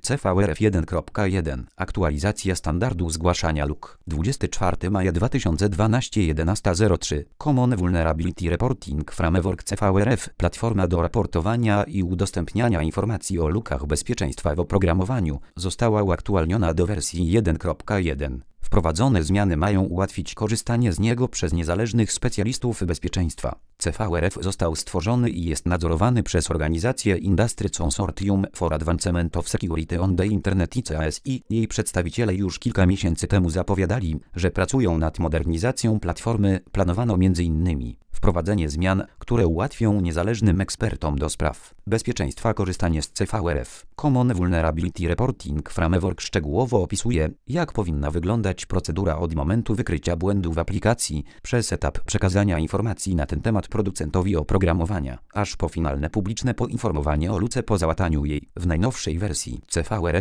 CVRF 1.1 Aktualizacja standardu zgłaszania luk 24 maja 2012 11:03 Common Vulnerability Reporting Framework CVRF Platforma do raportowania i udostępniania informacji o lukach bezpieczeństwa w oprogramowaniu została uaktualniona do wersji 1.1. Wprowadzone zmiany mają ułatwić korzystanie z niego przez niezależnych specjalistów bezpieczeństwa. CVRF został stworzony i jest nadzorowany przez organizację Industry Consortium for Advancement of Security on the Internet ICASI. Jej przedstawiciele już kilka miesięcy temu zapowiadali, że pracują nad modernizacją platformy. Planowano m.in. wprowadzenie zmian, które ułatwią niezależnym ekspertom do spraw bezpieczeństwa korzystanie z CVRF. Common Vulnerability Reporting Framework szczegółowo opisuje, jak powinna wyglądać procedura od momentu wykrycia błędu w aplikacji, przez etap przekazania informacji na ten temat producentowi oprogramowania, aż po finalne publiczne poinformowanie o luce po załataniu jej. W najnowszej wersji CVRF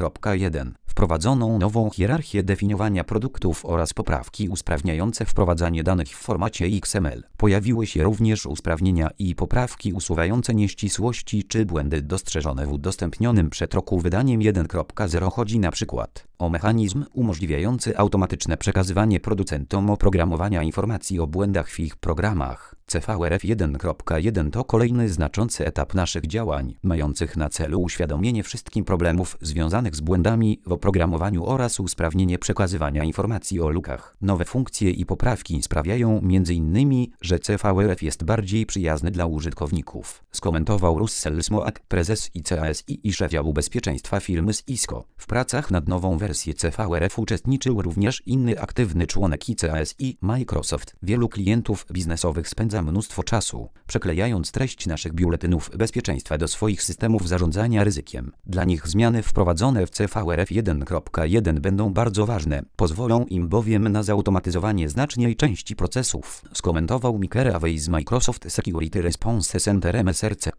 1.1 wprowadzono nową hierarchię definiowania produktów oraz poprawki usprawniające wprowadzanie danych w formacie XML. Pojawiły się również usprawnienia i poprawki usuwające nieścisłości czy błędy dostrzeżone w udostępnionym przed roku wydaniem 1.0. Chodzi na przykład o mechanizm umożliwiający automatyczne przekazywanie producentom oprogramowania informacji o błędach w ich programach. CVRF 1.1 to kolejny znaczący etap naszych działań, mających na celu uświadomienie wszystkim problemów związanych z błędami w oprogramowaniu oraz usprawnienie przekazywania informacji o lukach. Nowe funkcje i poprawki sprawiają m.in., że CVRF jest bardziej przyjazny dla użytkowników, skomentował Russell Smoak, prezes ICASI i szef działu bezpieczeństwa firmy Cisco. W pracach nad nową wersję CVRF uczestniczył również inny aktywny członek ICASI, Microsoft. Wielu klientów biznesowych spędza mnóstwo czasu, przeklejając treść naszych biuletynów bezpieczeństwa do swoich systemów zarządzania ryzykiem. Dla nich zmiany wprowadzone w CVRF 1.1 będą bardzo ważne, pozwolą im bowiem na zautomatyzowanie znacznej części procesów, skomentował Mike Ravey z Microsoft Security Response Center MSRC.